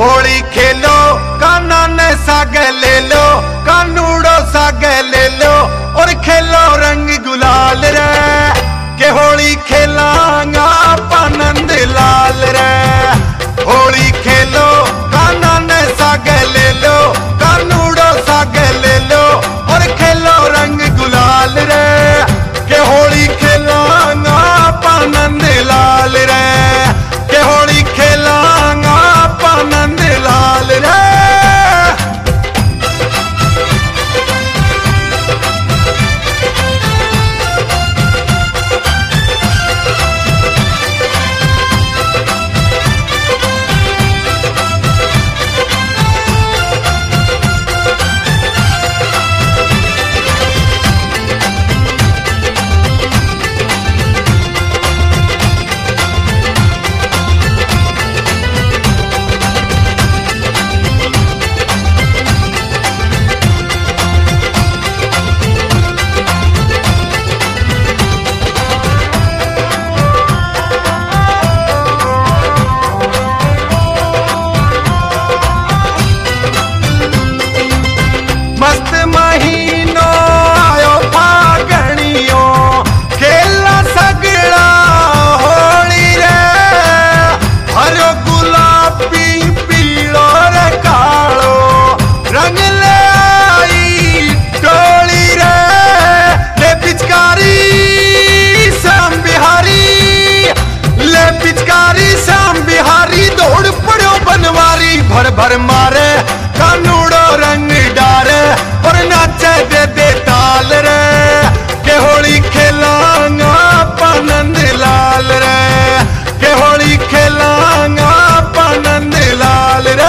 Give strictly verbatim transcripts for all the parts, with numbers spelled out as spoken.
होली खेलो काना ने सागे ले लो, कानूड़ो सागे ले लो और खेलो रंग गुलाल रे, के होली खेलांगा आनंद लाल रे। होली खेलो काना ने सागे ले लो, कानूड़ो सागे ले लो और खेलो रंग गुलाल रे, के होली खेलांगा आनंद लाल रे, के होली खेलांगा आनंद लाल रे। मस्त महीनो आयो फागणियो, खेला सगड़ा होली रे, हरो गुलाबी पीलो रे कालो रंग ले आई टोली रे, ले पिचकारी श्याम बिहारी, ले पिचकारी श्याम बिहारी, दौड़ पड़ो बनवारी भर भर मारे कानूड़ो रंग डारे और नाचे दे दे ताल रे, के होली खेलांगा आनंद लाल रे, के होली खेलांगा आनंद लाल रे।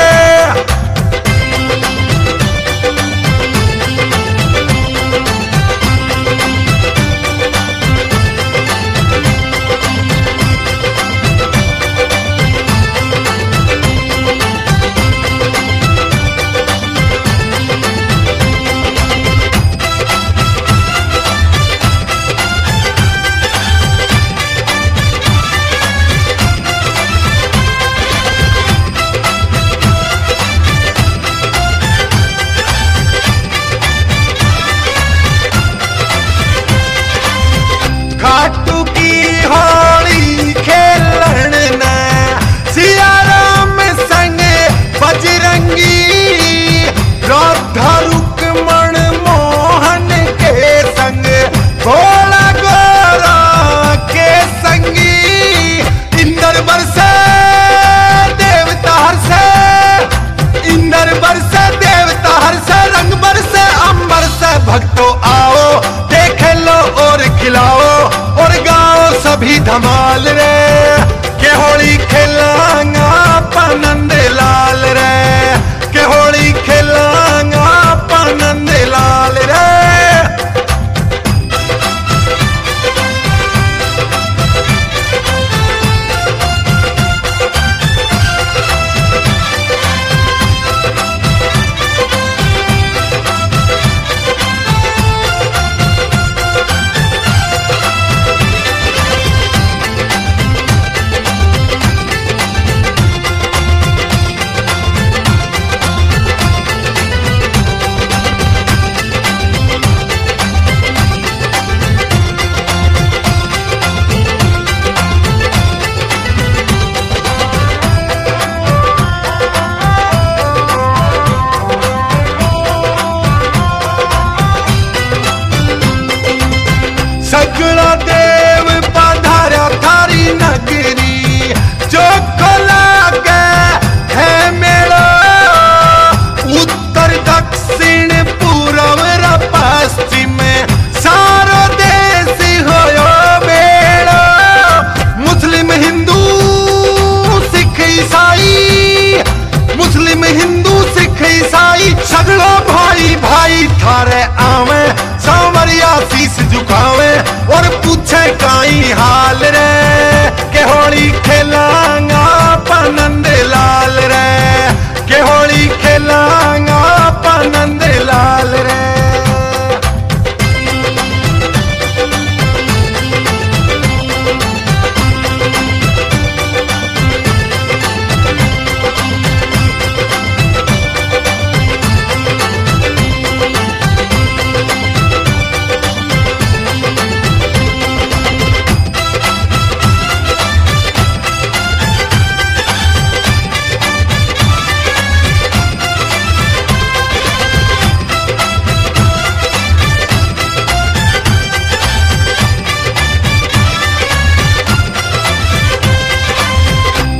खाटू की होली खेलन न सियाराम संग बजरंगी, राधा रुक्मण मोहन के संग भोला गोरा के संगी, इंद्र बरसे देवता हरसे, इंद्र बरसे देवता हरसे, रंग बरसे अंबर से, भक्तों आओ देख लो और खिलाओ और गाओ सभी धमाल रे, के होली खेलांगा आनंद लाल रे, के होली खेलांगा आनंद लाल रे।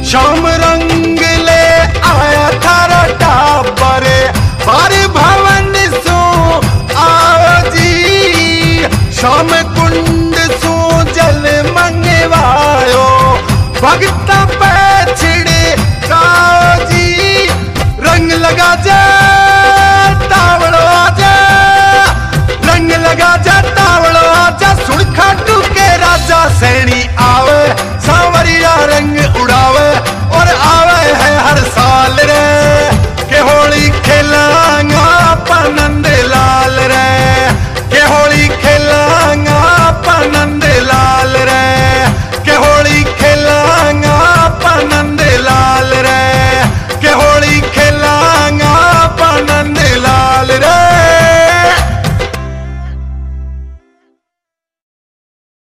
शाम रंग ले आया थारा टाबर बार भवन सो आओ जी शाम कुंड सो जल मंगवायो भगत पे छिड़े काओ जी रंग लगा जा